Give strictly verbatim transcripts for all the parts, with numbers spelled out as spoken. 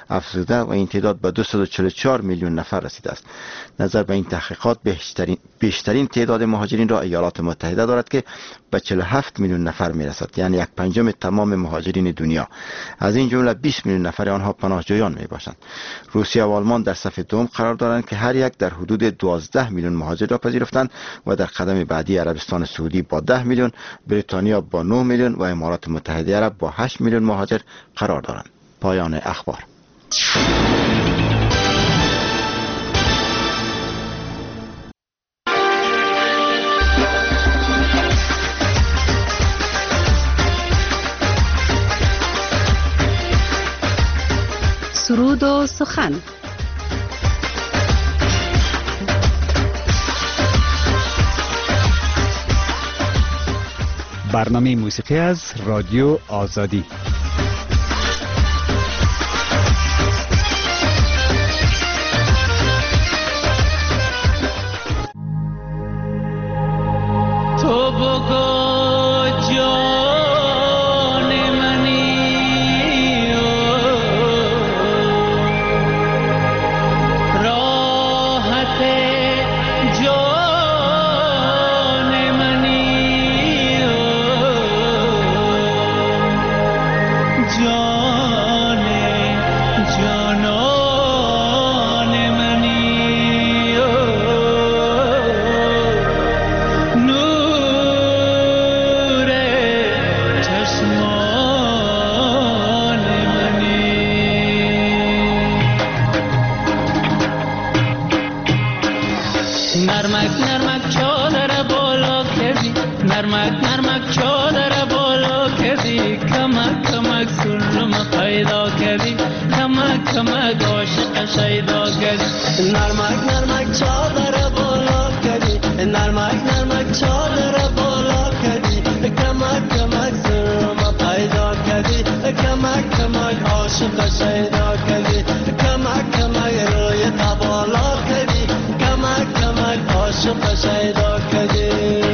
افزوده و این تعداد به دویست و چهل و چهار میلیون نفر رسیده است. نظر به این تحقیقات بیشترین بیشترین تعداد مهاجرین را ایالات متحده دارد که به چهل و هفت میلیون نفر میرسد، یعنی یک پنجم تمام مهاجرین دنیا. از این جمله بیست میلیون نفر آنها پناهجویان می باشند. روسیه و آلمان در صف دوم قرار دارند که هر یک در حدود دوازده میلیون مهاجر را پذیرفتند و در قدم بعدی عربستان سعودی با ده میلیون، بریتانیا با نه میلیون و امارات متحده عرب با هشت میلیون مهاجر قرار دارند. پایان اخبار. سرود و سخن. برنامه موسیقی از رادیو آزادی. تو بگو نرمک نرمک چادر بالا کردی، نرمک نرمک چادر بالا کردی، کمک کمک سرما پیدا کردی، کمک کمک عاشق شیدا کردی، کمک کمک روی تبالا کردی، کمک کمک عاشق شیدا کردی.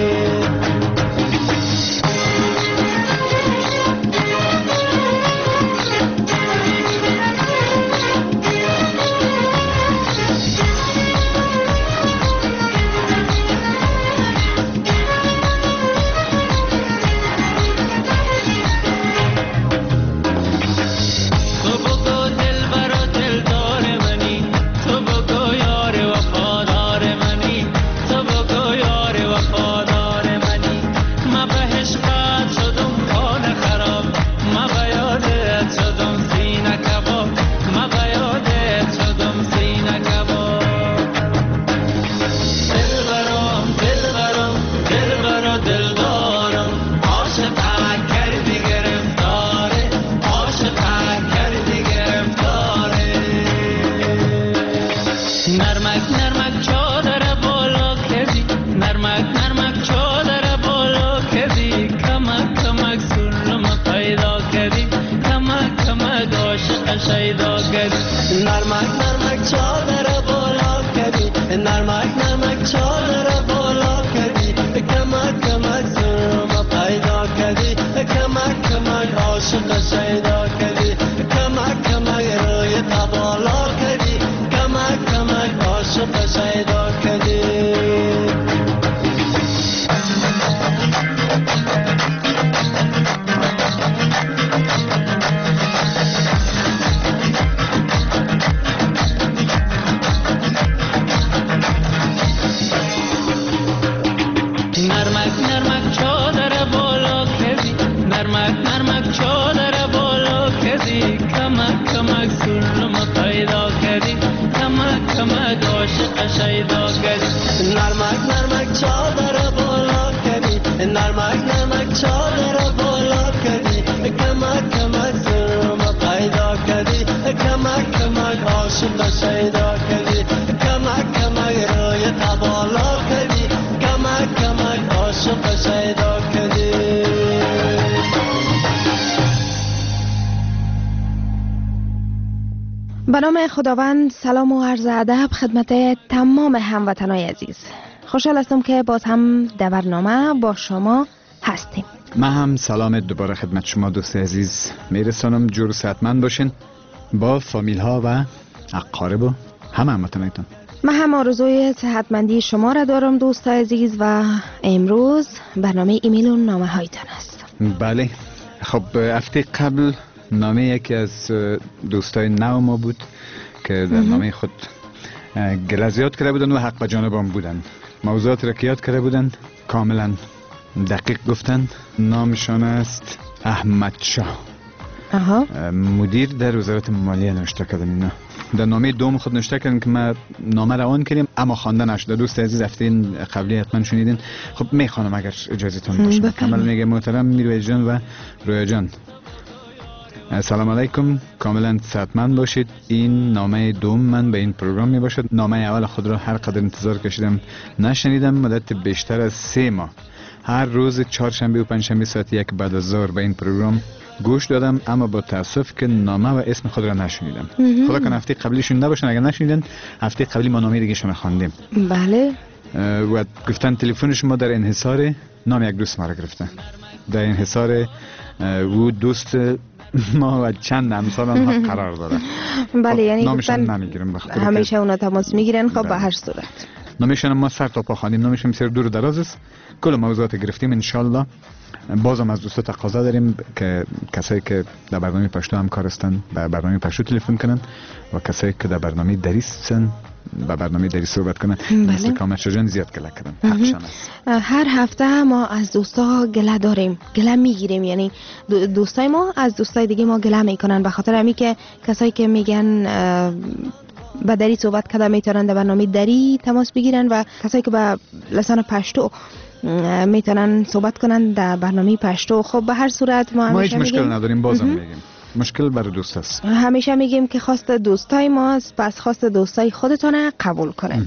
نرمک نرمک چادر بالا کردی، نرمک نرمک چادر بالا کردی، کمک کمک سرما پیدا کردی، کمک کمک عاشق شیدا کردی، کمک کمک روی تبالا کردی، کمک کمک عاشق شیدا کردی. نرمک نرمک چادر بالا کردی، نرمک نرمک چادر بالا کردی، کمک کمک سرما پیدا کردی، کمک کمک عاشق شیدا کردی، کمک کمک روی تبالا کردی، کمک کمک عاشق شیدا کردی. به نام خداوند، سلام و عرض ادب خدمت تمام هموطنان عزیز. خوشحال هستم که باز هم در برنامه با شما هستیم. من هم سلام دوباره خدمت شما دوست عزیز میرسانم. جور صحتمند باشین با فامیل ها و اقارب و همه هموطنانتان. من هم آرزوی صحتمندی شما را دارم دوستای عزیز و امروز برنامه ایمیل و نامه هایتان است. بله. خب هفته قبل نامه یکی از دوستای نو ما بود که در نامه خود گله زیاد کرده بودن و حق به جانبم بودن. موضوعات را که یاد کرده بودن کاملا دقیق گفتن. نامشان است احمد شاه. آها. مدیر در وزارت مالیه نوشته کردن. اینا در نامه دوم خود نوشته کردن که ما نامه روان کردیم اما خوانده نشده. دوست عزیز هفته قبلی حتما شنیدین. خب میخوانم اگر اجازهتون باشه. کامل میگه محترم میرویز جان و رویا جان، سلام علیکم، کاملا صحتمند باشید. این نامه دوم من به این پروگرام می باشد. نامه اول خود را هر قدر انتظار کشیدم نشنیدم. مدت بیشتر از سه ماه هر روز چهارشنبه و پنجشنبه ساعت یک بعد از ظهر به این پروگرام گوش دادم اما با تاسف که نامه و اسم خود را نشنیدم. خدا کنه هفته قبلی شنیده باشن. اگر نشنیدن هفته قبلی ما نامه دیگه شما خواندیم. بله. و گفتن تلفن شما در انحصار نام یک دوست ما را گرفتن. در انحصار و دوست ما و چند امثال آنها قرار داره. بله، یعنی نامشان نمیگیرم همیشه اونا تماس میگیرن. خب به هر صورت نامشان ما سر تا پا خواندیم. نامشان بسیار دور و دراز است. کل موضوعات گرفتیم. انشالله بازم از دوستا تقاضا داریم که کسایی که در برنامه پشتو همکار هستند به برنامه پشتو تلفن کنن و کسایی که در برنامه دریس هستند به برنامه دری صحبت کنن. مثل کامل شجان زیاد گله کردن. حقشان است. هر هفته ما از دوستا گله داریم، گله میگیریم. یعنی دوستای ما از دوستای دیگه ما گله میکنن به خاطر همین که کسایی که میگن با دری صحبت کرده میتونن در برنامه دری تماس بگیرن و کسایی که به لسان پشتو میتونن صحبت کنن در برنامه پشتو. خب به هر صورت ما ما هیچ مشکل نداریم. بازم میگیم مشکل برای دوست است. همیشه میگیم که خواست دوستای ماست، پس خواست دوستای خودتون قبول کنه.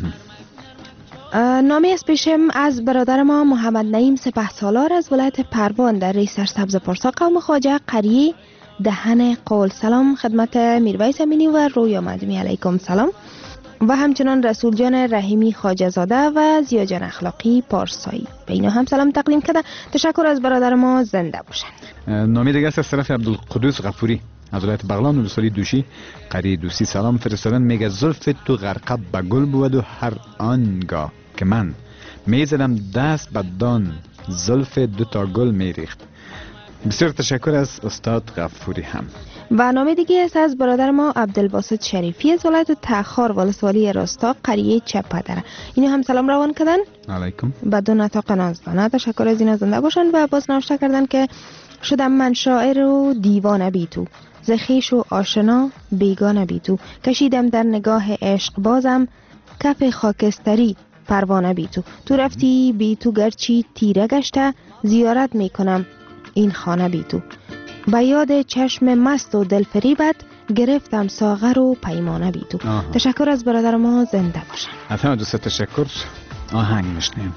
نامه از پیشم از برادر ما محمد نعیم سپهسالار از ولایت پروان در ری سرسبز پارسا قوم خواجه قریه دهن قول. سلام خدمت میرویس امینی و رویا مدمی. علیکم سلام. و همچنان رسول جان رحیمی خواجه زاده و زیا جان اخلاقی پارسایی به اینا هم سلام تقدیم کرده. تشکر از برادر ما. زنده باشن. نامه دیگه است از طرف عبدالقدوس غفوری از ولایت بغلان و سالی دوشی قریه دوسی. سلام فرستادن. میگه زلف تو غرقه به گل بود و هر آنگاه که من میزدم دست به دان زلف دو تا گل میریخت. بسیار تشکر از استاد غفوری. هم و نامه دیگه است از برادر ما عبدالباسط شریفی از ولایت تخار ولسوالی راستا قریه چپدره. اینو هم سلام روان کردن. علیکم. بدون نطاق نازدانه. تشکر از اینا. زنده باشن. و باز نوشته کردن که شدم من شاعر و دیوانه بی تو، ز خویش و آشنا بیگانه بی تو، کشیدم در نگاه عشق بازم کف خاکستری پروانه بی تو، تو رفتی بی تو گرچی تیره گشته، زیارت میکنم این خانه بی تو، به یاد چشم مست و دلفریبت گرفتم ساغر و پیمانه بی تو. آه. تشکر از برادر ما. زنده باشن. حتما دوست تشکر. آهنگ میشنیم.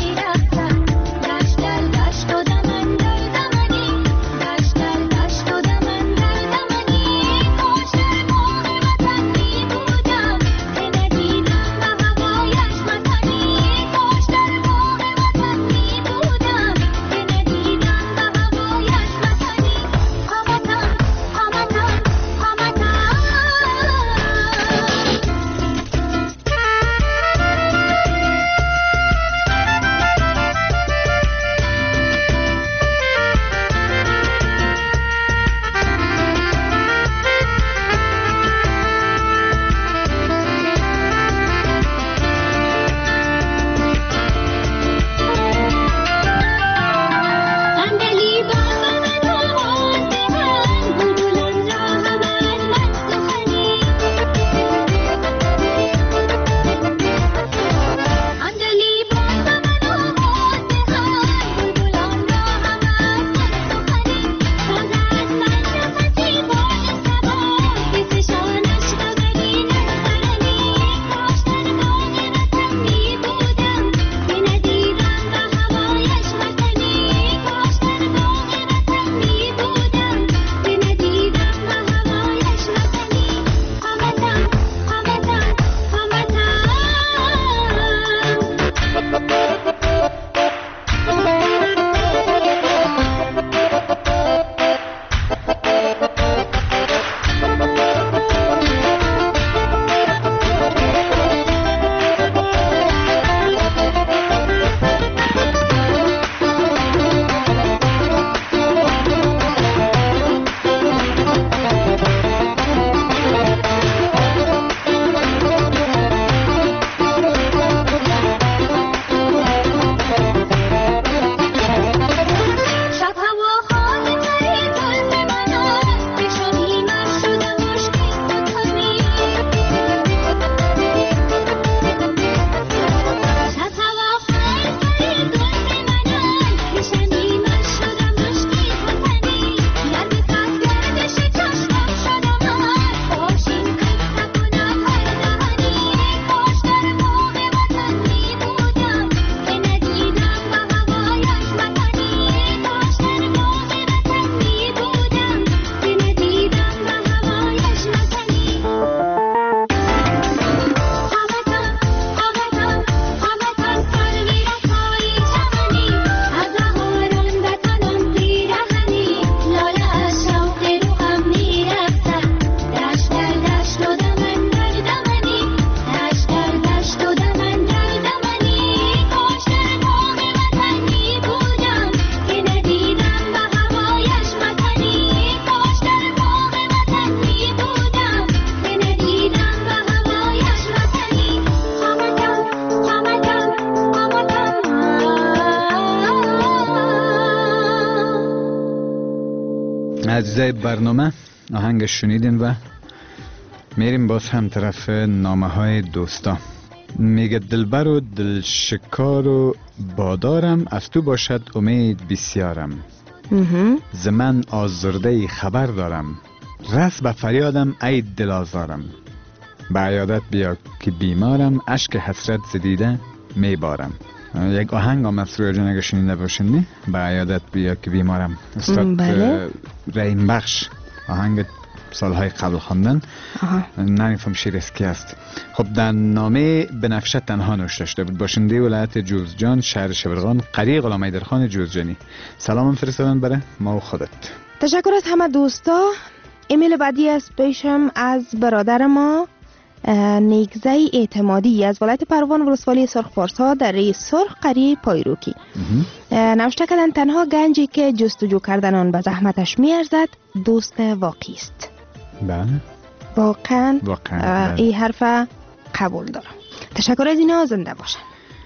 دشت عزیزای برنامه آهنگ شنیدین و میریم باز هم طرف نامه های دوستا. میگه دلبر و دلشکار و بادارم، از تو باشد امید بسیارم. ز من آزرده خبر دارم، رس به فریادم ای دل آزارم. به عیادت بیا که بیمارم، اشک حسرت زدیده میبارم. یک آهنگ آمد سرویا جان اگه شنیده باشین نه؟ به عیادت بیا که بیمارم. استاد رحیم بخش آهنگ سالهای قبل خواندن. نمیفهم شیر از کی است. خب در نامه بنفشه تنها نوشته شده بود. باشنده ولایت جوزجان شهر شبرغان قری غلام حیدرخان جوزجانی. سلام فرستادن برای ما و خودت. تشکر از همه دوستا. ایمیل بعدی از پیشم از برادر ما نیگزه اعتمادی از ولایت پروان ولسوالی سرخ پارسا در ری سرخ قری پایروکی. نوشته کردن تنها گنجی که جستجو کردن آن به زحمتش میارزد دوست واقعی است. بله واقعا, واقعا این حرف قبول دارم. تشکر از اینا، زنده باشن.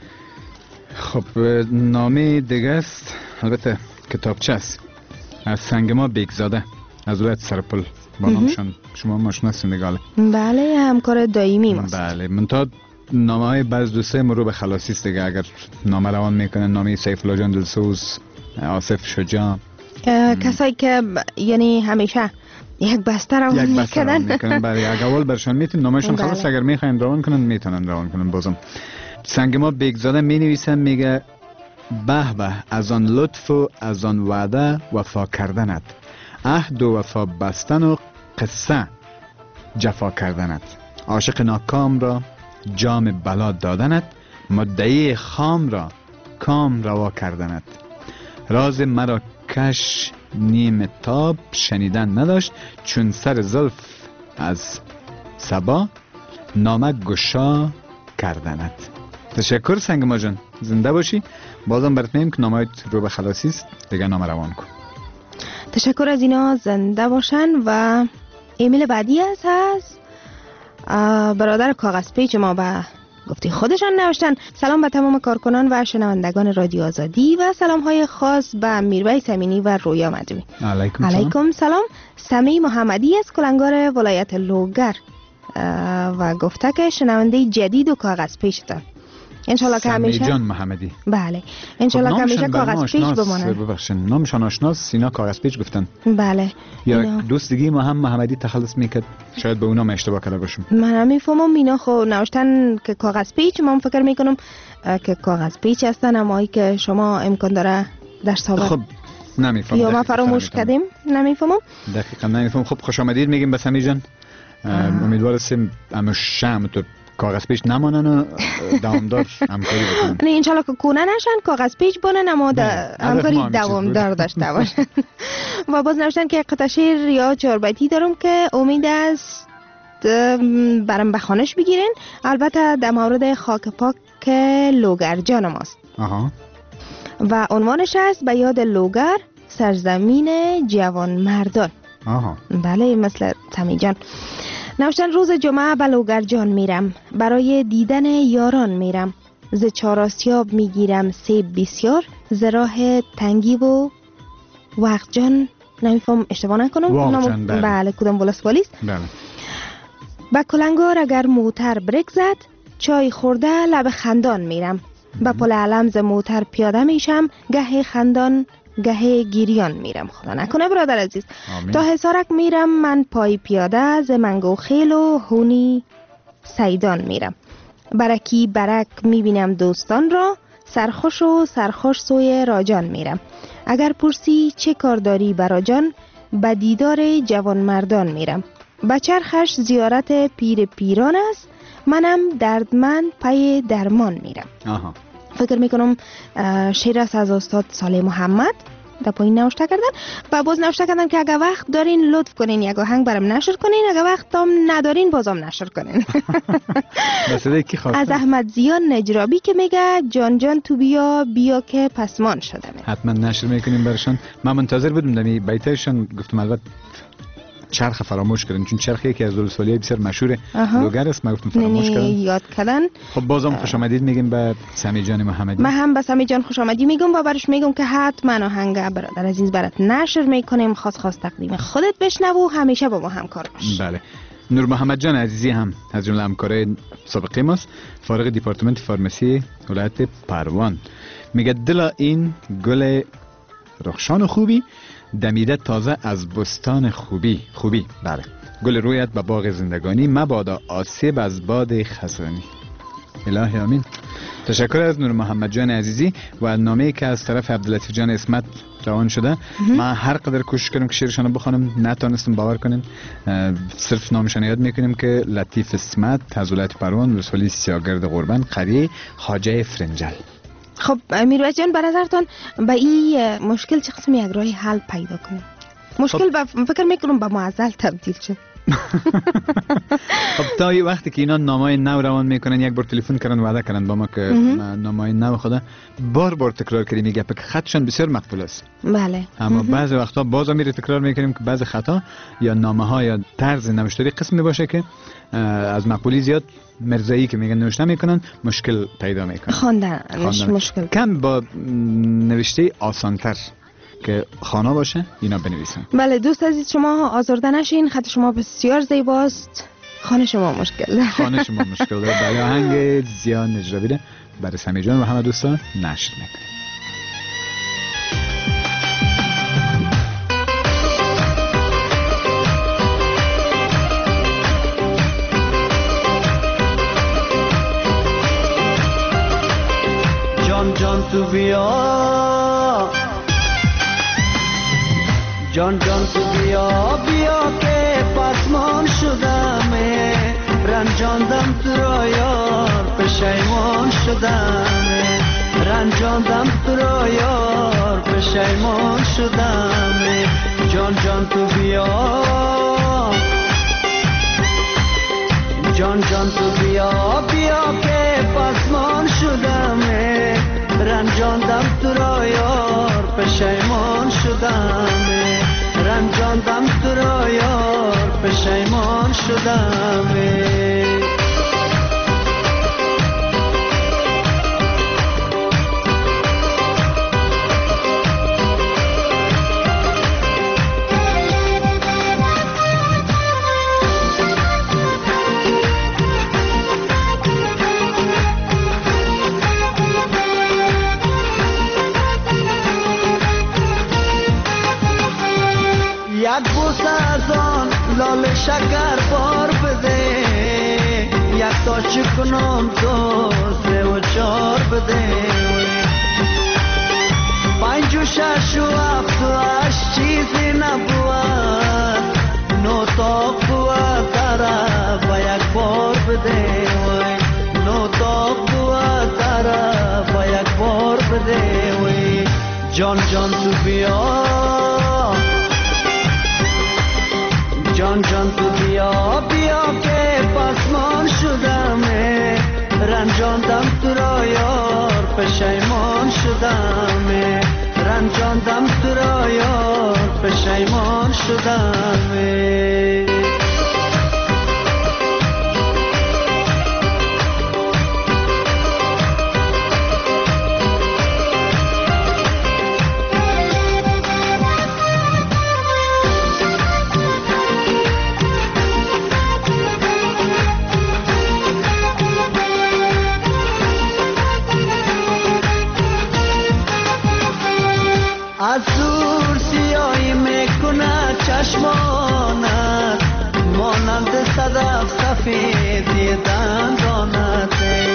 خب نامه دیگه است، البته کتابچه است، از سنگما بیگزاده از ولایت سرپل. با نامشان شما ماشناسین نگاله؟ بله همکار دائمی ماست. بله منتها نامه های بعض دوسته مرو به خلاصی است دیگه. اگر نامه روان میکنن نامه سیف الله جان دلسوز، آصف شجاع، کسایی که یعنی همیشه یک بسته روان میکنن. برای یک اول برشان میتونن نامهشون خلاص اگر میخواین روان کنن میتونن روان کنن. بازم سنگ ما بیگزاده می نویسن، میگه به به از آن لطف و از آن وعده وفا کردنت، عهد و وفا بستن و قصه جفا کردنت، عاشق ناکام را جام بلا دادنت، مدعی خام را کام روا کردنت، راز مرا کش نیم تاب شنیدن نداشت، چون سر زلف از سبا نامه گشا کردنت. تشکر سنگ ما جان، زنده باشی. بازم برات میگم که نامه رو به خلاصی است دیگه، نامه روان کن. تشکر از اینا، زنده باشن. و ایمیل بعدی است از برادر کاغذ پیچ ما به گفتی خودشان نوشتن. سلام به تمام کارکنان و شنوندگان رادیو آزادی و سلام های خاص به میرویس امینی و رویا مدوی. علیکم, علیکم سلام. سمی محمدی از کلنگار ولایت لوگر و گفته که شنونده جدید و کاغذ پیشتان. انشالله که همیشه سمی جان محمدی. بله انشالله که همیشه کاغذ پیچ بمونن. ببخشید نامشان آشناس، سینا کاغذ پیچ گفتن. بله یا دوست دیگه ما هم محمدی تخلص میکرد، شاید به اونا اشتباه کرده باشم. من نمیفهمم اینا خو نوشتن که کاغذ پیچ، من فکر میکنم که کاغذ پیچ هستن، اما ای که شما امکان داره در سابق خب نمیفهمم یا ما فراموش کردیم، نمیفهمم دقیقاً نمیفهمم. خب خوش آمدید میگیم به سمی جان. امیدوار هستیم اما شم تو کاغذ پیچ نمانن و دوامدار همکاری بکنن. نه انشالله که کنه نشن، کاغذ پیچ بونن اما همکاری دوامدار داشته باشن. و باز نوشتن که قطعه شعر یا چهاربیتی دارم که امید است برام بخوانش بگیرین، البته در مورد خاک پاک لوگر جان ماست. آها. و عنوانش است به یاد لوگر سرزمین جوان مردان. آها. بله مثل سمی جان. نوشتن روز جمعه به لوگرجان میرم، برای دیدن یاران میرم، ز چاراسیاب میگیرم سیب بسیار، ز راه تنگی و وقت جان، نمیفهم اشتباه نکنم وقت بله. بله کدام ولسوالی است. بله. به کلنگار اگر موتر بریک زد، چای خورده لب خندان میرم، به پل علم ز موتر پیاده میشم، گه خندان گه گیریان میرم. خدا نکنه برادر عزیز. آمین. تا حصارک میرم من پای پیاده، ز منگو خیل و هونی سیدان میرم، برکی برک میبینم دوستان را، سرخوش و سرخوش سوی راجان میرم. اگر پرسی چه کار داری برا جان، به دیدار جوان مردان میرم. به چرخش زیارت پیر پیران است، منم دردمند پی درمان میرم. آها. فکر میکنم شعر است از استاد صالح محمد، در پایین نوشته کردن. و باز نوشته کردن که اگر وقت دارین لطف کنین یک آهنگ برام نشر کنین، اگر وقت هم ندارین بازم نشر کنین. از احمد زیان نجرابی که میگه جان جان تو بیا بیا که پسمان شدم. حتما نشر میکنیم برشان. من منتظر بودم دمی بیتایشان، گفتم البته چرخ فراموش کردن، چون چرخ یکی از ولسوالی‌های بسیار مشهور لوگر است. ما گفتم فراموش کردن. یاد کردن. خب بازم خوش آمدید میگیم به سمی جان محمدی. من هم به سمی جان خوش آمدی میگم و برش میگم که حتما آهنگ برادر عزیز برات نشر میکنیم، خاص خاص تقدیم خودت بشنو و همیشه با ما همکار باش. بله. نور محمد جان عزیزی هم از جمله همکارای سابقه ماست، فارغ دیپارتمنت فارمسی ولایت پروان. میگه دل این گل رخشان خوبی دمیده تازه از بستان خوبی خوبی بله گل رویت به باغ زندگانی مبادا آسیب از باد خزانی. الهی آمین. تشکر از نور محمد جان عزیزی و نامه‌ای که از طرف عبداللطیف جان اسمت روان شده. من هر قدر کوشش کردم که شعرشان بخونم نتونستم، باور کنین. صرف نامشان یاد میکنیم که لطیف اسمت از ولایت پروان، ولسوالی سیاگرد قربان، قریه خواجه فرنجل. خب میرویس جان به نظرتان به این مشکل چه قسم یک راه حل پیدا کنیم؟ مشکل خب. به فکر میکنم به معضل تبدیل شد. خب تا این وقتی که اینا نامای نو روان میکنن، یک بار تلفن کردن وعده کردن با ما که نامای نو خدا بار بار تکرار کردیم میگه که خطشان بسیار مقبول است. بله. اما بعضی وقتا باز میره تکرار میکنیم که بعضی خطا یا نامه ها یا طرز نوشتاری قسمی باشه که از مقبولی زیاد مرزایی که میگن نوشته میکنن مشکل پیدا میکنن. خواندنش مشکل. کم با نوشته آسانتر که خانه باشه اینا بنویسن. بله دوست عزیز شما آزرده نشین، خط شما بسیار زیباست، خانه شما مشکل داره. خانه شما مشکل داره. بله آهنگ زیان نجرابی ده برای سمی جان و همه دوستان نشر میکنیم. جان جان تو بیا، جان جان تو بیا بیا که پسمان شدم، رنجاندم تو را یار پشیمان شدم، رنجاندم تو را یار پشیمان شدم. جان جان تو بیا، جان جان تو بیا بیا که پسمان شدم، رنجاندم تو را یار پشیمان شدم، رنجاندم تو را یار پشیمان شدم. یک بوسه از آن لال شکر بار بده، یک تا چکنم دو سه و چار بده، پنج و شش و هفت و هشت چیزی نبود، نو تا بود طرف و یک بار بده، نو تا بود طرف و یک بار بده. جان جان تو بیا، جان جان تو بیا بیا که پسمان شدم، رنجاندم تو را یار پشیمان شدم، رنجاندم تو را یار پشیمان شدم. از دور سیاهی میکنه چشمانت، مانند صدف سفیدی دندانت،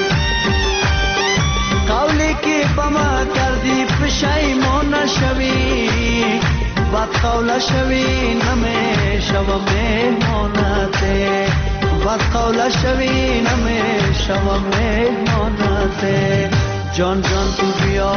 قولی که با ما کردی پشیمان نشوی، بد قول شوی نمیشوم مهمانت، بد قول شوی نمیشوم مهمانت. جان جان تو بیا،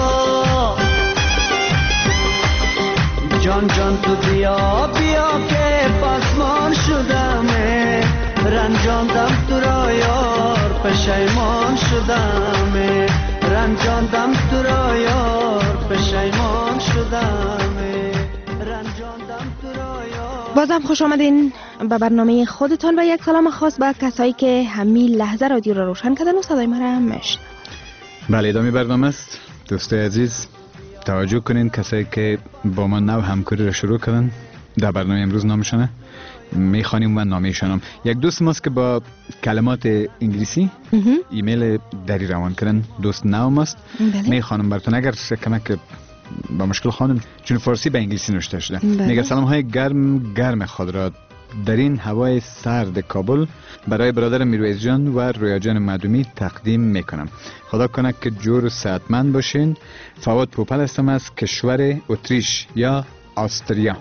جان جان تو بیا بیا که پسمان شدم، رنجاندم تو را یار پشیمان شدم، رنجاندم تو را یار پشیمان شدم. بازم خوش آمدین به برنامه خودتان و یک سلام خاص به کسایی که همین لحظه رادیو رو روشن کردن و صدای مرا مشن. بله، ادامه برنامه است. دوستای عزیز توجه کنین، کسایی که با ما نو همکاری رو شروع کردن در برنامه امروز نامشانه میخوانیم و نامیشانم. یک دوست ماست که با کلمات انگلیسی ایمیل دری روان کردن، دوست نو ماست. میخوانم براتون، اگر کمک با مشکل خانم، چون فارسی به انگلیسی نوشته شده. میگه سلام های گرم گرم خود را در این هوای سرد کابل برای برادر میرویز جان و رویا جان مدومی تقدیم میکنم. خدا کنه که جور و صحتمند باشین. فواد پوپل هستم از کشور اتریش یا آستریا.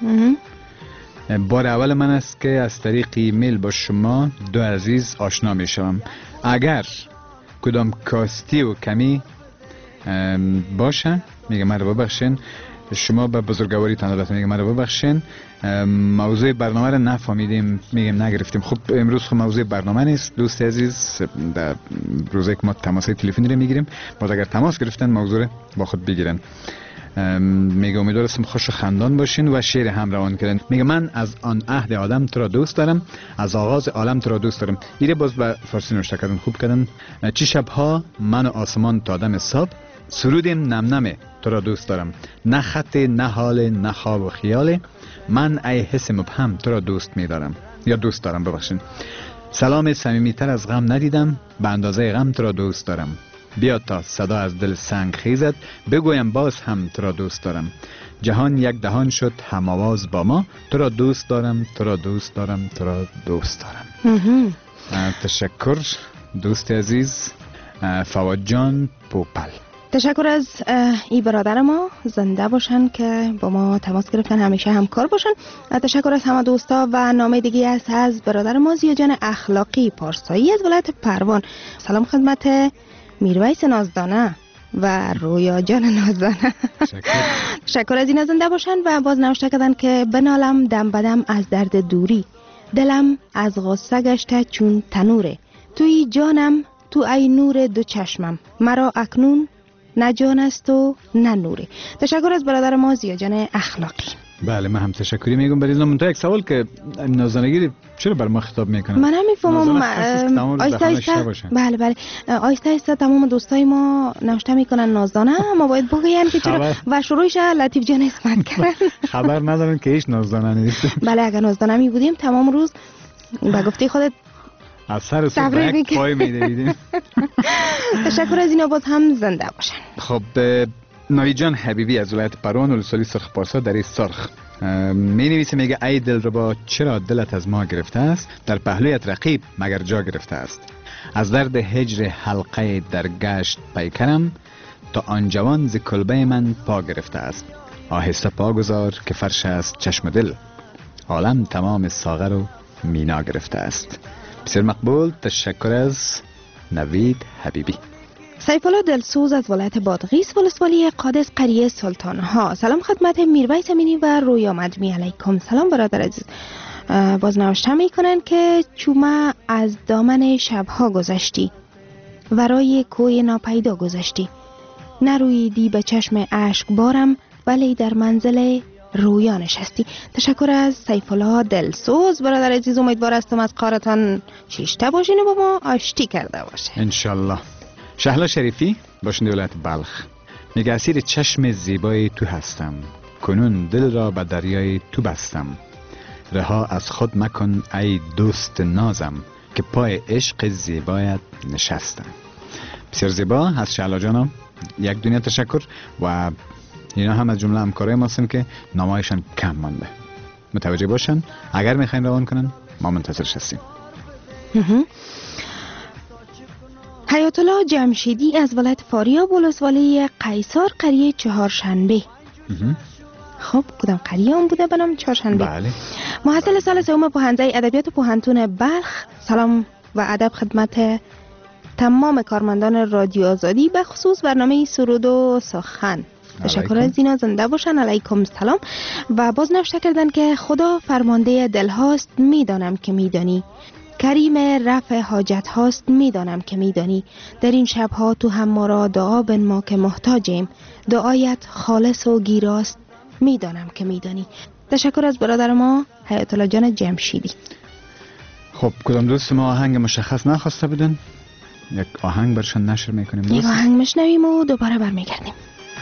بار اول من است که از طریق ایمیل با شما دو عزیز آشنا میشم. اگر کدام کاستی و کمی باشه میگه مرا ببخشین، شما به بزرگواری تنالتون میگه مرا ببخشین، موضوع برنامه رو نفهمیدیم، میگم نگرفتیم. خب امروز خب موضوع برنامه نیست دوست عزیز، در روزی که ما تماس تلفنی رو میگیریم، باز اگر تماس گرفتن موضوع رو با خود بگیرن. میگه امیدوارم خوش و خندان باشین و شعر هم روان کردن. میگه من از آن عهد آدم تو را دوست دارم، از آغاز عالم تو را دوست دارم. ایره باز به فارسی نوشته کردن، خوب کردن. چی شبها من و آسمان تا دم صبح سرودیم نم نمه تو را دوست دارم، نه خط نه حال نه خواب و خیال، من ای حس مبهم تو را دوست می‌دارم یا دوست دارم ببخشین. سلام صمیمی‌تر از غم ندیدم، به اندازه غم تو را دوست دارم. بیا تا صدا از دل سنگ خیزد، بگویم باز هم تو را دوست دارم. جهان یک دهان شد هم آواز با ما، تو را دوست دارم تو را دوست دارم تو را دوست دارم. تشکر دوست عزیز فواد جان پوپل. تشکر از ای برادر ما، زنده باشن که با ما تماس گرفتن، همیشه همکار باشن. تشکر از همه دوستا و نامه دیگه است از برادر ما زیا جان اخلاقی پارسایی از ولایت پروان. سلام خدمت میرویس نازدانه و رویا جان نازدانه. تشکر از این زنده باشن و باز نوشته کردن که بنالم دم بدم از درد دوری، دلم از غصه گشته چون تنوره، توی جانم تو ای نور دو چشمم، مرا اکنون نه جان است و نه نوره. تشکر از برادر ما زیا جان اخلاقی. بله من هم تشکری میگم برای این. منتها یک سوال که نازدانگی چرا بر ما خطاب میکنه؟ من نمیفهمم. آیسته آیسته بله بله آیسته آیسته تمام دوستای ما نوشته میکنن نازدانه، ما باید بگوین که چرا و شروعش لطیف جان اسمت کردن. خبر ندارن که هیچ نازدانه نیست. بله اگر نازدانه می بودیم تمام روز با گفته خودت از سر صبح یک پای میدیدیم. تشکر از اینا، باز هم زنده باشن. خب نایی جان حبیبی از ولایت پروان ولسوالی سرخ پارسا در سرخ می نویسه، میگه ای دلربا چرا دلت از ما گرفته است، در پهلویت رقیب مگر جا گرفته است. از درد هجر حلقه در گشت پیکرم، تا آن جوان ز کلبه من پا گرفته است. آهسته پا گذار که فرش است چشم دل، عالم تمام ساغر و مینا گرفته است. بسیار مقبول. تشکر از نوید حبیبی. سیف الله دلسوز از ولایت بادغیس ولسوالی قادس قریه سلطان ها. سلام خدمت میرویس امینی و رویا مدمی. علیکم سلام برادر عزیز. باز نوشته میکنن که چومه از دامن شبها گذشتی، ورای کوی ناپیدا گذشتی، نرویدی به چشم اشک بارم، ولی در منزل رویا نشستی. تشکر از سیف الله دلسوز برادر عزیز. امیدوار هستم از کارتان چیشته باشین و با ما آشتی کرده باشه انشالله. شهلا شریفی باشنده ولایت بلخ میگه اسیر چشم زیبای تو هستم، کنون دل را به دریای تو بستم. رها از خود مکن ای دوست نازم، که پای عشق زیبایت نشستم. بسیار زیبا از شهلا جانم، یک دنیا تشکر. و اینا هم از جمله همکارای ما هستن که نامایشان کم مانده، متوجه باشن. اگر میخواین روان کنن ما منتظرش هستیم. حیات الله جمشیدی از ولایت فاریاب ولسوالی قیصر قریه چهارشنبه. خب کدام قریه اون بوده بنام چهارشنبه؟ بله. محصل سال سوم پوهنځی ادبیات پوهنتون بلخ. سلام و ادب خدمت تمام کارمندان رادیو آزادی، به خصوص برنامه سرود و سخن. تشکر از اینا، زنده باشن. علیکم سلام. و باز نوشته کردن که خدا فرمانده دل هاست، میدانم که میدانی، کریم رفع حاجت هاست، میدانم که میدانی. در این شبها تو هم ما را دعا بنما که محتاجیم، دعایت خالص و گیراست میدانم که میدانی. تشکر از برادر ما حیات الله جان جمشیدی. خب کدام دوست ما آهنگ مشخص نخواسته بودن؟ یک آهنگ برشان نشر میکنیم. یک آهنگ میشنویم و دوباره برمیگردیم.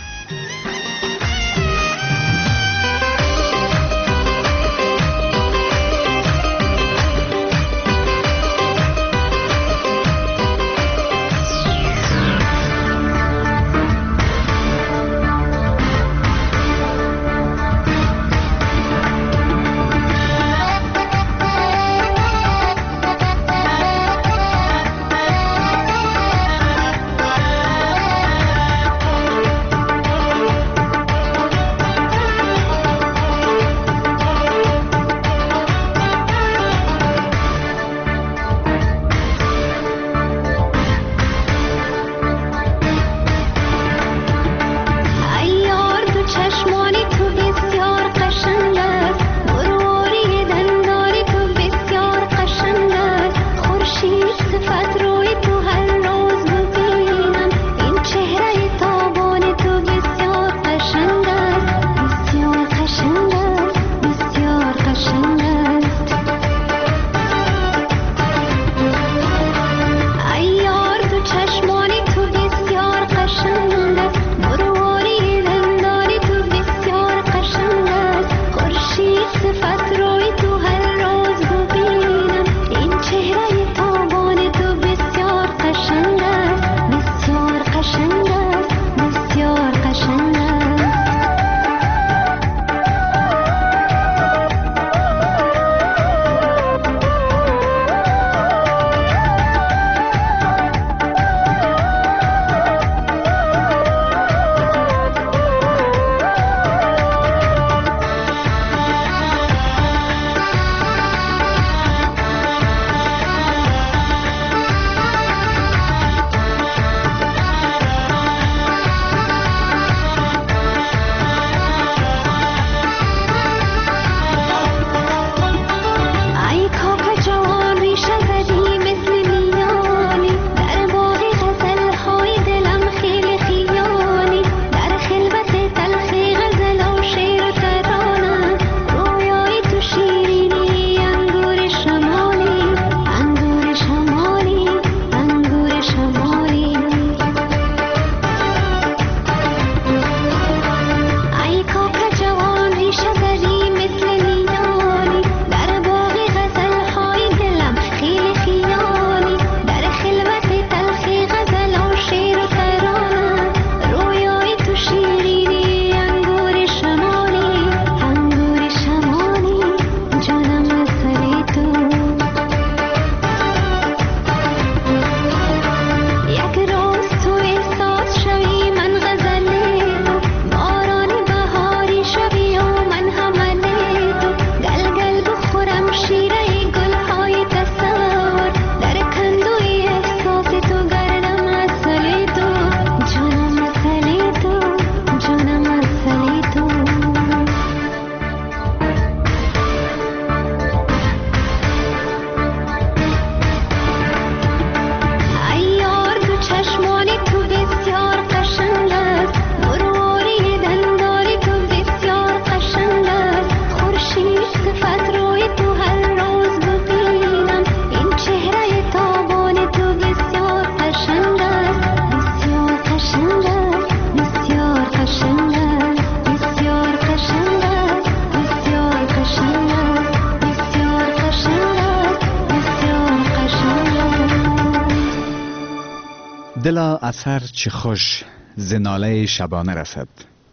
دلا اثر چه خوش زناله شبانه رسد،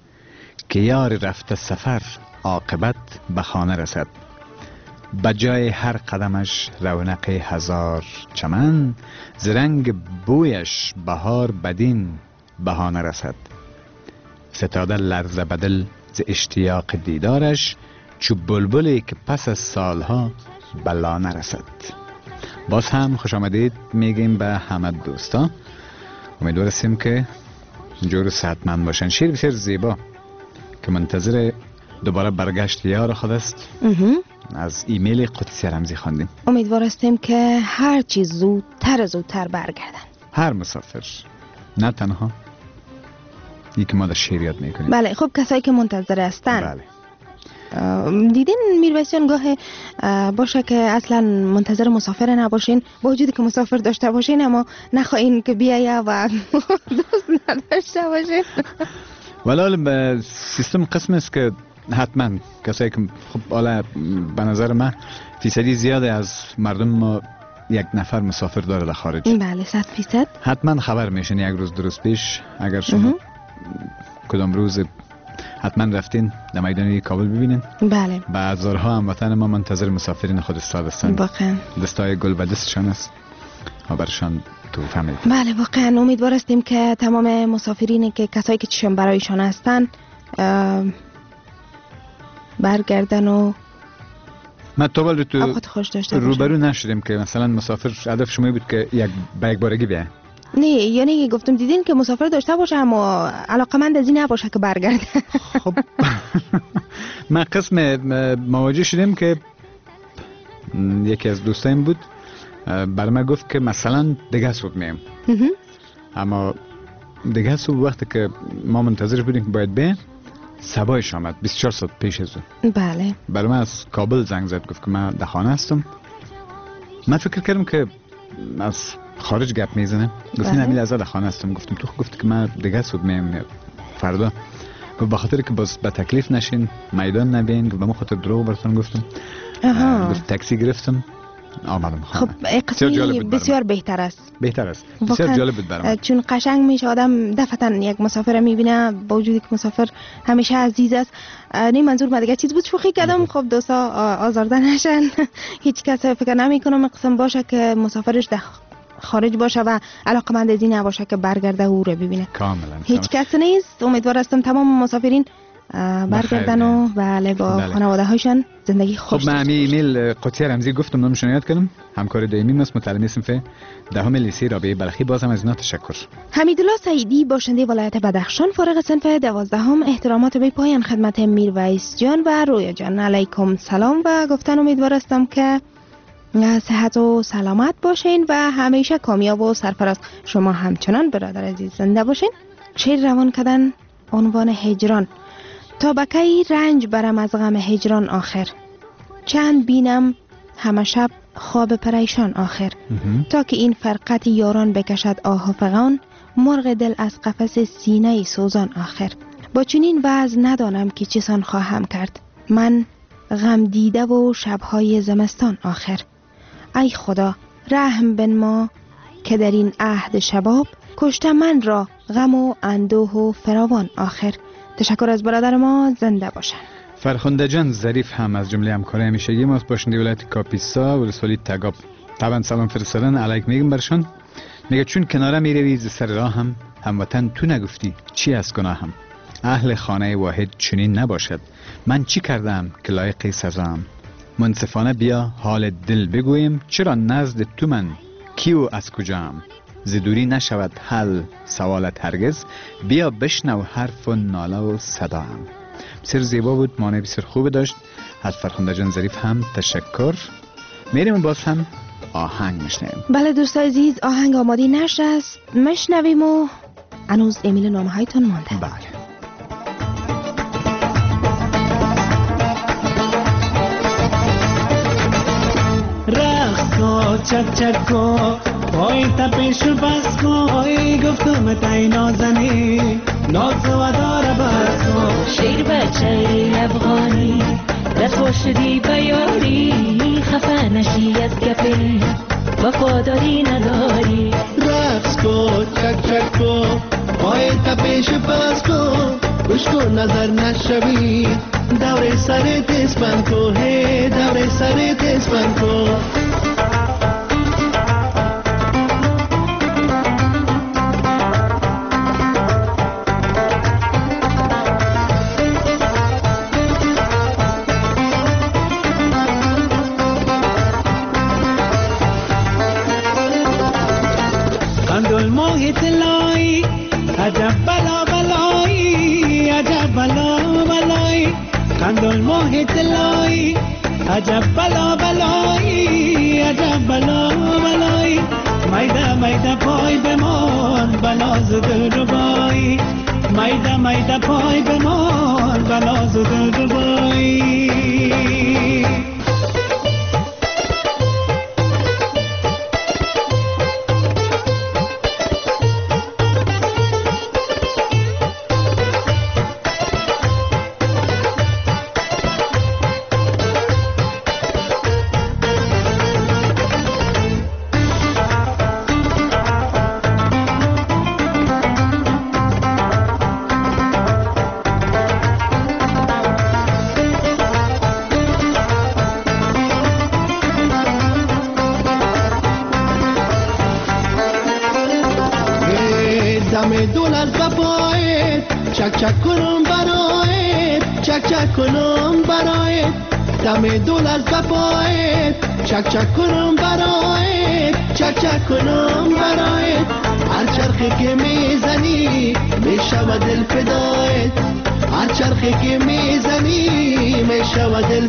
که یار رفته سفر عاقبت به خانه رسد. بجای هر قدمش رونق هزار چمن، زرنگ بویش بهار بدین بهانه رسد. فتاده لرزه بدل ز اشتیاق دیدارش، چو بلبلی که پس از سالها بلانه رسد. باز هم خوش آمدید میگیم به همه دوستا. امیدوار هستیم که جور صحتمند باشن. شیر بسیار زیبا که منتظر دوباره برگشت یار خود است. از ایمیل قدسی رمزی خواندیم. امیدوار هستیم که هر چیز زودتر زودتر برگردن. هر مسافر، نه تنها یکی ما در شعر یاد میکنیم. بله. خب کسایی که منتظر هستن، بله. دیدین میرویسیان گاه باشه که اصلا منتظر مسافر نباشین، با وجودی که مسافر داشته باشین اما نخواهین که بیایه و دوست نداشته باشین. ولی به سیستم قسم است که حتما کسایی که خب حالا به نظر من فیصدی زیاده از مردم ما یک نفر مسافر داره در خارج. بله صد فیصد حتما خبر میشین یک روز درست پیش. اگر شما کدام روز حتما رفتین در میدان کابل ببینین. بله. و هزارها هموطن ما منتظر مسافرین خود استاد هستند. واقعا دستای گل به دستشان است و برشان تو فهمید. بله واقعا امیدوار هستیم که تمام مسافرینی که کسایی که چشم برایشان هستن برگردن و ما تو ولی تو روبرو نشدیم که مثلا مسافر هدف شما بود که یک به یک بارگی بیاین. نه یعنی گفتم دیدین که مسافر داشته باشه اما علاقمند از این نباشه که برگرده. خب ما قسم مواجه شدیم که یکی از دوستایم بود بر ما گفت که مثلا دیگه صبح میم، اما دیگه صبح وقتی که ما منتظر بودیم که باید بیایم صبایش آمد بیست و چهار ساعت پیش از اون. بله. برای من از کابل زنگ زد گفت که من در خانه هستم. من فکر کردم که از خارج گپ میزنه. گفتین امیل از در خانه هستم. گفتم تو گفت که من دیگه صبح میم فردا. گفت بخاطر که باز به تکلیف نشین میدان نبین. گفت به خاطر دروغ براتون گفتم. گفت تاکسی گرفتم آمدم خانه. خب قسمی بسیار بهتر است. بهتر است. بسیار جالب بود برام. چون قشنگ میشه آدم دفعتا یک مسافر میبینه با وجودی که مسافر همیشه عزیز است. نه منظور من دیگه چیز بود شوخی کردم. خب دوستا آزارده نشن. هیچ کس فکر نمیکنم قسم باشه که مسافرش ده خارج باشه و علاقمند از این نباشه که برگرده او رو ببینه. کاملا. هیچ کس نیست. امیدوار هستم تمام مسافرین برگردن و بله با بله. خانواده هایشان زندگی خوش. خب من امی ایمیل قطعی رمزی گفتم نامشون یاد کردم. همکار دائمی ماست متعلم صنف دهم لیسه رابعه بلخی. بازم از اینا تشکر. حمیدالله سعیدی باشنده ولایت بدخشان فارغ صنف دوازدهم. احترامات به پایان خدمت میرویس جان و رویا جان. علیکم سلام و گفتن امیدوار هستم که صحت و سلامت باشین و همیشه کامیاب و سرفراز. شما همچنان برادر عزیز زنده باشین. شعر روان کردن عنوان هجران. تا بکی رنج برم از غم هجران آخر، چند بینم همه شب خواب پریشان آخر. تا که این فرقت یاران بکشد آه و فغان، مرغ دل از قفس سینه سوزان آخر. با چنین وضع ندانم که چیسان خواهم کرد من، غم دیده و شبهای زمستان آخر. ای خدا رحم بنما که در این عهد شباب، کشته من را غم و اندوه و فراوان آخر. تشکر از برادر ما، زنده باشن. فرخنده جان ظریف هم از جمله همکار همیشگی ماست. باشنده ولایت کاپیسا و رسولی تگاب. طبعا سلام فرستادن علیک میگم برشان. میگه چون کناره میروی ز سر راه هم، هموطن تو نگفتی چی از گناهم. اهل خانه واحد چنین نباشد، من چی کردم که لایق سزام. منصفانه بیا حال دل بگویم، چرا نزد تو من کیو از کجام. ز دوری نشود حل سوالت هرگز، بیا بشنو حرف و ناله و صدام. بسیار زیبا بود، معنی بسیار خوب داشت. از فرخنده جان ظریف هم تشکر. میریم باز هم آهنگ میشنیم. بله دوستای عزیز آهنگ آماده نشست میشنویم و هنوز ایمیل نامه هایتون مانده. بله. رقص کو چک چک کو پای تپش بس کو، ای گفتم تای نازنی ناز و داره بس کو. شیر بچه افغانی دست خوشدی بیاری، خفه نشی از گپی وفاداری نداری. رقص کو چک چک کو پای تپش بس کو، گوش کو نظر نشوی دور سر تیز بند کو، هی دور سر تیز بند کو. قندل ماه طلایی عجب بلا بلایی، عجب بلا بلایی. قندل ماه طلایی عجب بلا بلایی، عجب بلا بلایی. میده میده پای بمان بلاز دل ربایی، میده میده پای بمان و ناز و دلربایی دم دول از بپایت چک چک کنم برایت چک چک کنم برایت دم دول از بپایت چک چک کنم برایت چک چک کنم برایت هر چرخی که میزنی میشود دل فدایت هر چرخی که میزنی میشود دل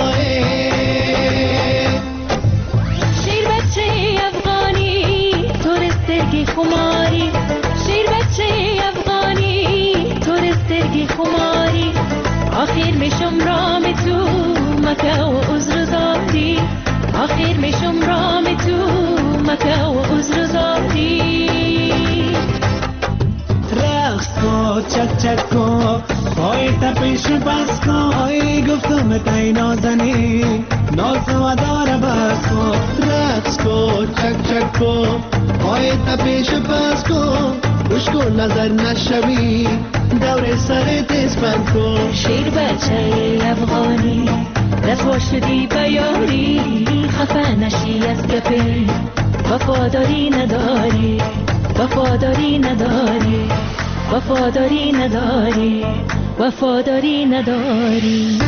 فدایت شیر بچه افغانی تورسترگی خماری شیر بچه افغانی تورسترگی خماری آخر میشم رام تو مکه و عذر زادی آخر میشم رام تو مکه و عذر زادی رقص کو چک چک کو پای تپش بس کو ای گفتم تای نازنی ناز و دار بس کو رقص کو چک چک کو پای تپش بس کو گوش کن نظر نشوی دور سر تیز بند کن شیر بچه افغانی رسوا شدی بیاری خفه نشی از گپی وفاداری نداری وفاداری نداری وفاداری نداری وفاداری نداری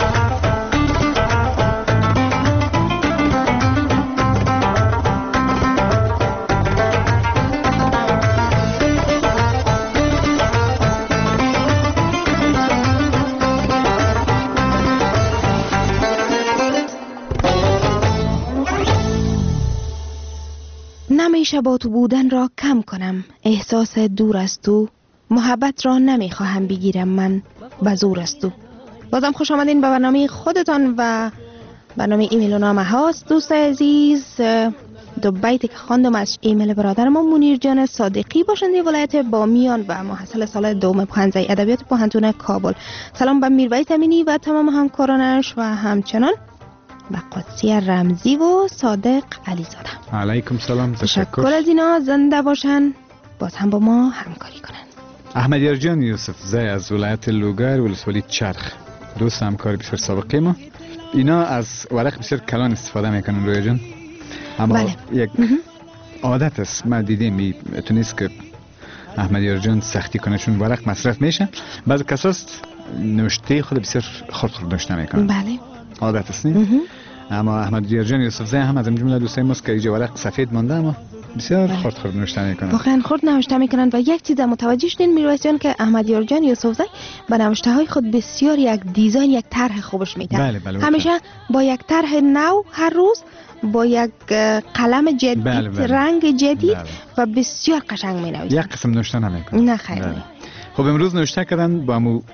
نمیشه با تو بودن را کم کنم احساس دور از تو محبت را نمیخواهم بگیرم من بزور از تو. بازم خوش آمدین به برنامه خودتان و برنامه ایمیل و نامه هاست. دوست عزیز دو بیتی که خواندم از ایمیل برادر ما منیر جان صادقی باشنده ولایت بامیان و محصل سال دوم پانزده ادبیات پوهنتون کابل. سلام به میربای تمینی و تمام همکارانش و همچنان به قدسی رمزی و صادق علیزاده. علیکم سلام. تشکر از اینا زنده باشن باز هم با ما همکاری کنن. احمدیار جان یوسف زی از ولایت لوگر ولسوالی چرخ دوست همکار بسیار سابقه ما. اینا از ورق بسیار کلان استفاده میکنن روی جان، اما بله. یک عادت است ما دیدیم تونست که احمدیار جان سختی کنه چون ورق مصرف میشه. بعضی کساست نوشته خود بسیار خرد خرد نوشته میکنن. بله عادت است نیم. اما احمدیار جان یوسف زی هم از این جمله دوستای ماست که اینجا ورق سفید مانده اما بسیار خرد خرد نوشته میکنن. واقعا خرد نوشته میکنن و یک چیز متوجه شدین میرویسیان که احمدیار جان یوسف زی به نوشته های خود بسیار یک دیزاین یک طرح خوبش میده. بله بله همیشه با یک طرح نو هر روز با یک قلم جدید بله بله. رنگ جدید بله. و بسیار قشنگ می نویسن. یک قسم نوشته نمیکنن. نه خیر. بله. خب امروز نوشته کردن با مو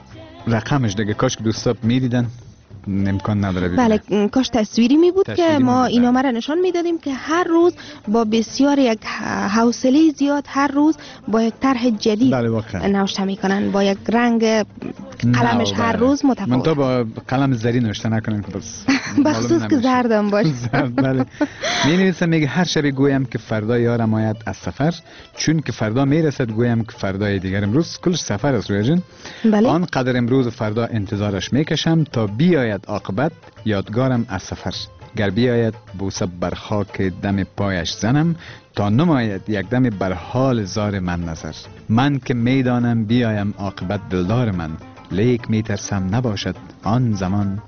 رقمش دیگه کاش که دوستا میدیدن امکان نداره ببینن. بله کاش تصویری می بود تصویری که ما اینا مرا نشان میدادیم که هر روز با بسیار یک حوصله زیاد هر روز با یک طرح جدید بله نوشته میکنن با یک رنگ قلمش هر روز متفاوت. من تو با قلم زری نوشته نکنن که بس بخصوص که زردم باشه. زرد بله. می نویسم میگه هر شب گویم که فردا یارم آید از سفر چون که فردا میرسد گویم که فردای دیگر. امروز کلش سفر است روی جن. بله. آن قدر امروز و فردا انتظارش میکشم تا بیاید عاقبت یادگارم از سفر. گر بیاید بوسه بر خاک دم پایش زنم تا نماید یک دم بر حال زار من نظر. من که میدانم بیایم عاقبت دلدار من لیک میترسم نباشد آن زمان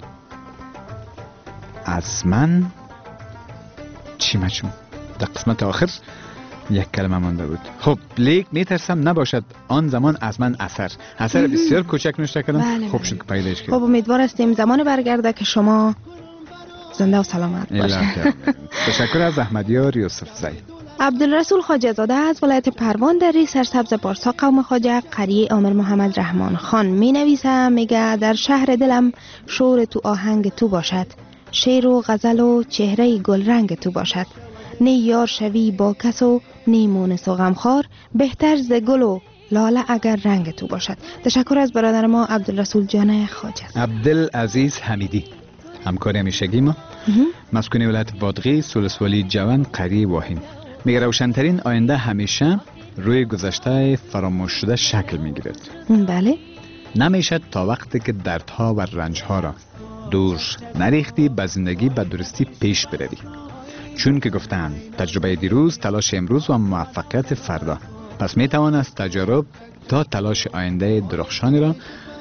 از من چی مچم. در قسمت آخر یک کلمه مانده بود. خب لیک میترسم نباشد آن زمان از من اثر. اثر بسیار کوچک نوشته کردم. بله خوب شد که پیداش کردم. خب امیدوار هستیم زمان برگرده که شما زنده و سلامت باشید. تشکر از احمدیار یوسف زی. عبدالرسول خواجه زاده از ولایت پروان دری سرسبز پارسا قوم خواجه قریه آمر محمد رحمان خان می نویسه، میگه در شهر دلم شور تو آهنگ تو باشد، شعر و غزل و چهره گل رنگ تو باشد، نه یار شوی با کس و نه مونس و غمخوار، بهتر ز گل و لاله اگر رنگ تو باشد. تشکر از برادر ما عبدالرسول جان خواجه. عبدالعزیز حمیدی همکار همیشگی ما، مسکن ولایت بادغی، سولسوالی جوان، قریه واهین. میگه روشنترین آینده همیشه روی گذشته فراموش شده شکل میگیرد. بله. نمیشد تا وقتی که دردها و رنجها را دور نریختی به زندگی به درستی پیش بروی. چون که گفتند تجربه دیروز تلاش امروز و موفقیت فردا. پس میتوان از تجارب تا تلاش آینده درخشانی را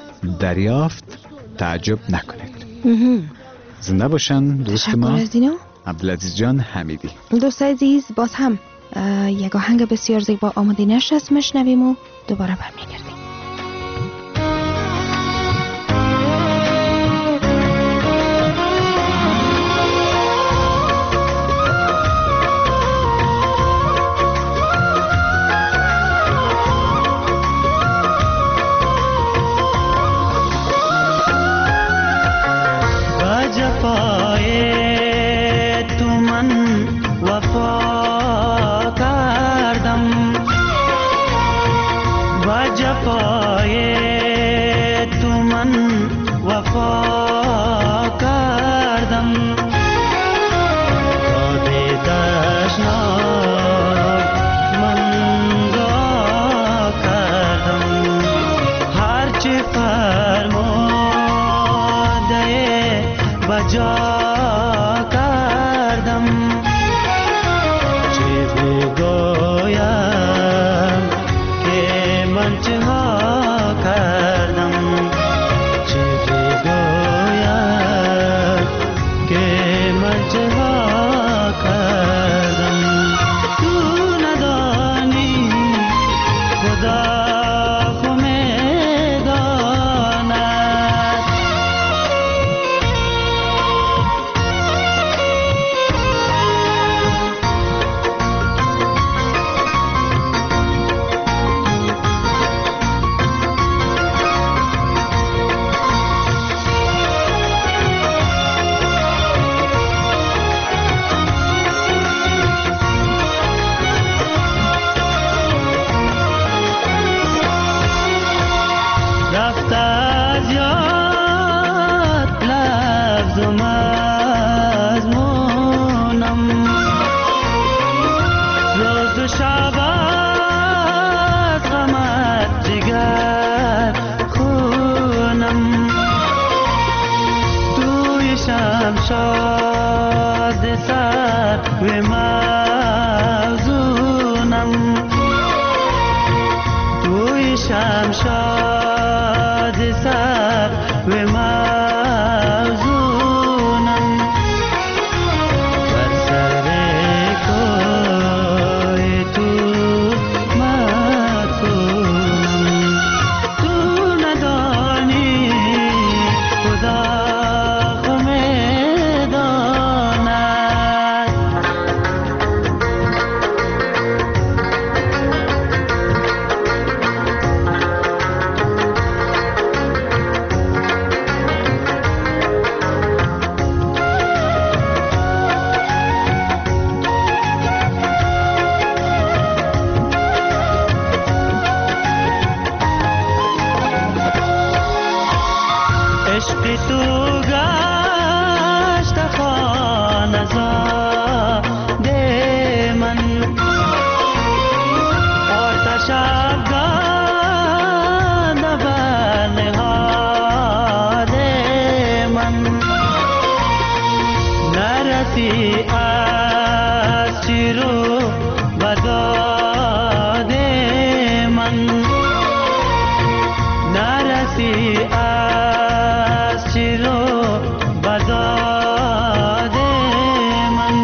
دریافت تعجب نکنید. زنده باشن دوست ما عبدالعزیز جان حمیدی. دوست عزیز باز هم یک آهنگ بسیار زیبا آماده نشست مشنویم و دوباره برمیگردیم. از چی رو بداد من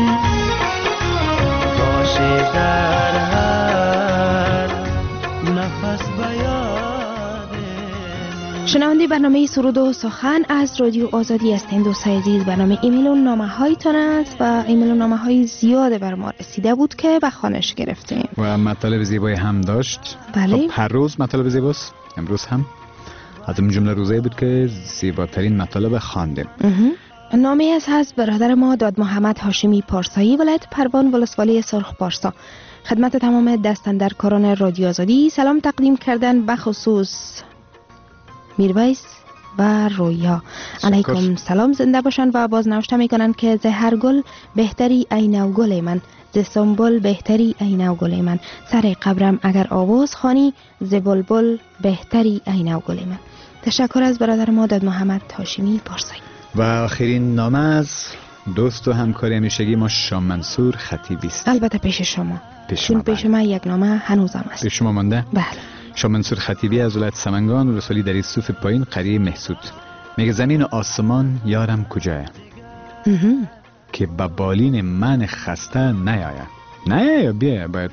شنونده برنامه سرود و سخن از رادیو آزادی هستند. دوستای عزیز، برنامه ایمیل و نامه هایتان است و ایمیل و نامه های زیاده بر ما رسیده بود که به خوانش گرفتیم و مطالب زیبایی هم داشت. بله. خب هر روز مطالب زیباست، امروز هم از این جمله روزایی بود که زیباترین مطالب خواندیم. نامه از از برادر ما داد محمد هاشمی پارسایی، ولایت پروان، ولسوالی سرخ پارسا. خدمت تمام دستاندرکاران رادیو آزادی سلام تقدیم کردن، به خصوص میرویس و رویا. علیکم سلام، زنده باشند و باز نوشته میکنن که ز هر گل بهتری ای نو گل من، ز سنبل بهتری ای نو گل من، سر قبرم اگر آواز خوانی، ز بلبل بهتری ای نو گل من. تشکر از برادر ما داد محمد هاشمی پارسایی. و آخرین نامه از دوست و همکار همیشگی ما شام منصور خطیبی است. البته پیش شما، پیش چون ما پیش بله. من یک نامه هنوزم است. پیش شما مانده؟ بله. شام منصور خطیبی از ولایت سمنگان، ولسوالی در صوف پایین، قریه محسود. میگه زمین و آسمان یارم کجاه که با بالین من خسته نیاید. نه بیا باید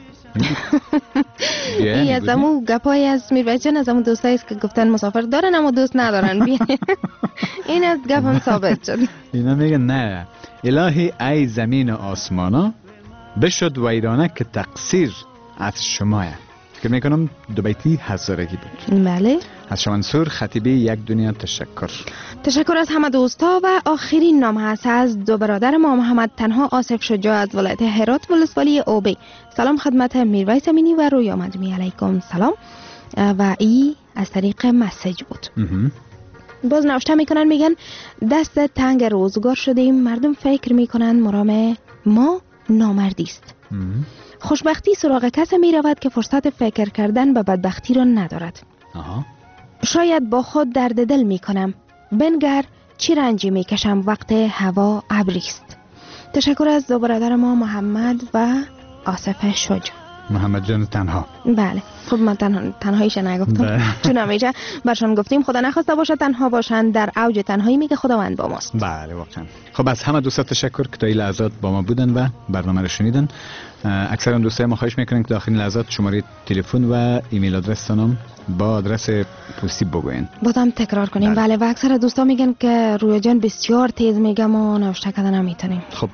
این از امو گپای از میرویس جان، از امو دوستایی است که گفتن مسافر دارن اما دوست ندارن. بیا این از گپم ثابت شد. اینا میگه نه الهی ای زمین و آسمانا بشد ویرانه که تقصیر از شمایه. فکر میکنم دو بیتی هزارگی بود. بله. از شما منصور خطیبی یک دنیا تشکر. تشکر از همه دوستا. و آخرین نامه هست از دو برادر ما محمد تنها آصف شجاع از ولایت هرات، ولسوالی اوبی. سلام خدمت میرویس امینی و رویا مدمی. علیکم سلام. و ای از طریق مسیج بود. باز نوشته میکنن، میگن دست تنگ روزگار شدیم، مردم فکر میکنن مرام ما نامردی است. خوشبختی سراغ کس می رود که فرصت فکر کردن به بدبختی را ندارد. آها. شاید با خود درد دل می کنم، بنگر چی رنجی می کشم وقت هوا ابریست. تشکر از دو برادر ما محمد و آصف شجاع. محمد جان تنها. بله. خب من تنها تنهاییش نگفتم چون همیشه برشان گفتیم خدا نخواسته باشه تنها باشن. در اوج تنهایی میگه خداوند با ماست. بله واقعا. خب از همه دوستا تشکر که تا این لحظات با ما بودن و برنامه رو شنیدن. اکثرا دوستای ما خواهش میکنن که در آخرین لحظات شماره تلفن و ایمیل آدرستانم با آدرس پستی بگوین. بازم تکرار کنیم. بله. بله و اکثر دوستا میگن که رویا جان بسیار تیز میگه ما نوشته کردن نمیتونیم. خب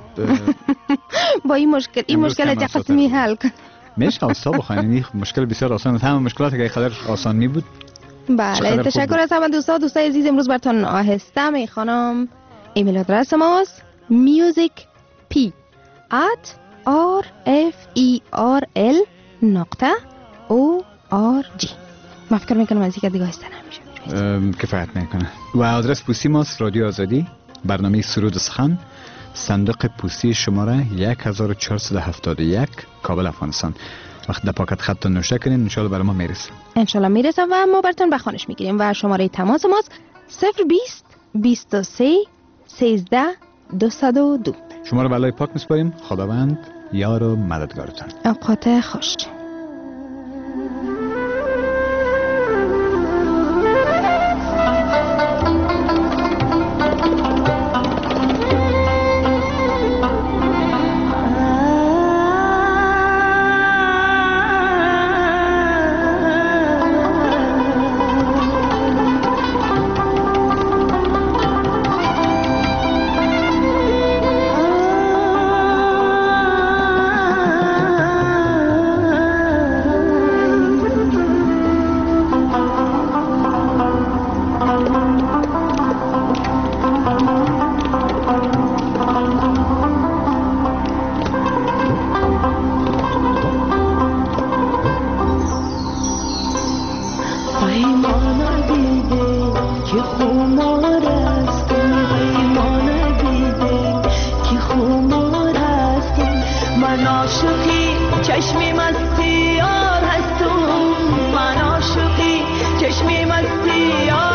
با این مشکل این مشکل چه قسمی حل کن. میشه آسا بخواین. این مشکل بسیار آسان است. همه مشکلات که خیلی آسان می بود. بله. تشکر از همه دوستا. دوستای عزیز امروز براتون آهسته میخوانم. ایمیل آدرس ماست musicp at r f e r l نقطه o r g. ما فکر میکنم از یک دیگه هستن همیشه کفایت میکنه. و آدرس پستی ماست رادیو آزادی، برنامه سرود و سخن، صندوق پستی شماره یک هزار و چهارصد و هفتاد و یک، کابل افغانستان. وقت در پاکت خط نوشته کنین انشالله برای ما میرسه. انشالله میرسه و ما براتون به خوانش میگیریم. و شماره تماس ماست صفر بیست بیست و سه سیزده دویست و دو. شما رو به الله پاک میسپاریم. خداوند یار و مددگارتان. اوقات خوش. چشمی مستی یار هستم، من عاشقی چشمی مستی یار